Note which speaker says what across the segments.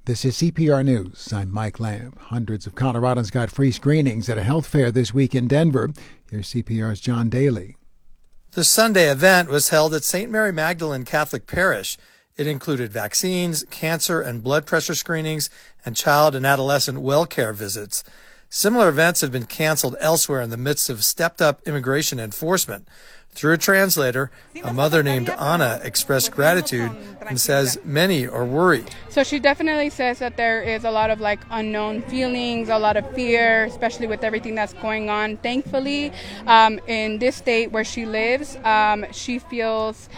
Speaker 1: This is CPR News. I'm Mike Lamb. Hundreds of Coloradans got free screenings at a health fair this week in Denver. Here's CPR's John Daly.
Speaker 2: The Sunday event was held at St. Mary Magdalene Catholic Parish. It included vaccines, cancer and blood pressure screenings, and child and adolescent well care visits. Similar events have been canceled elsewhere in the midst of stepped-up immigration enforcement. Through a translator, a mother named Anna expressed gratitude and says many are worried.
Speaker 3: So she definitely says that there is a lot of unknown feelings, a lot of fear, especially with everything that's going on. Thankfully, in this state where she lives, she feels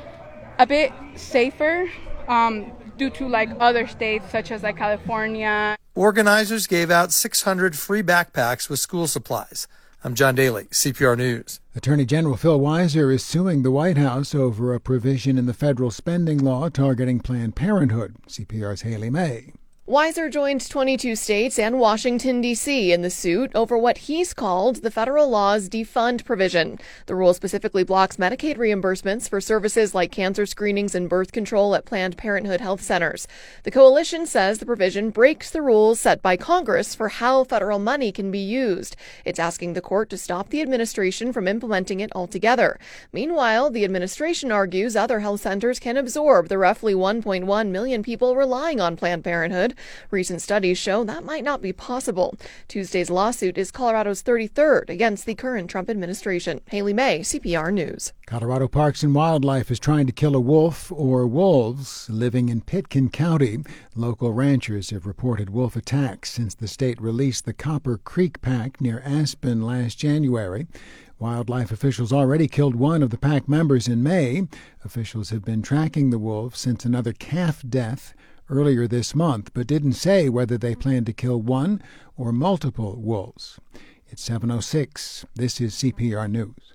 Speaker 3: a bit safer due to other states such as California.
Speaker 2: Organizers gave out 600 free backpacks with school supplies. I'm John Daly, CPR News.
Speaker 1: Attorney General Phil Weiser is suing the White House over a provision in the federal spending law targeting Planned Parenthood. CPR's Haley May.
Speaker 4: Weiser joined 22 states and Washington, D.C. in the suit over what he's called the federal law's defund provision. The rule specifically blocks Medicaid reimbursements for services like cancer screenings and birth control at Planned Parenthood health centers. The coalition says the provision breaks the rules set by Congress for how federal money can be used. It's asking the court to stop the administration from implementing it altogether. Meanwhile, the administration argues other health centers can absorb the roughly 1.1 million people relying on Planned Parenthood. Recent studies show that might not be possible. Tuesday's lawsuit is Colorado's 33rd against the current Trump administration. Haley May, CPR News.
Speaker 1: Colorado Parks and Wildlife is trying to kill a wolf or wolves living in Pitkin County. Local ranchers have reported wolf attacks since the state released the Copper Creek pack near Aspen last January. Wildlife officials already killed one of the pack members in May. Officials have been tracking the wolves since another calf death earlier this month, but didn't say whether they plan to kill one or multiple wolves. It's 7:06. This is CPR News.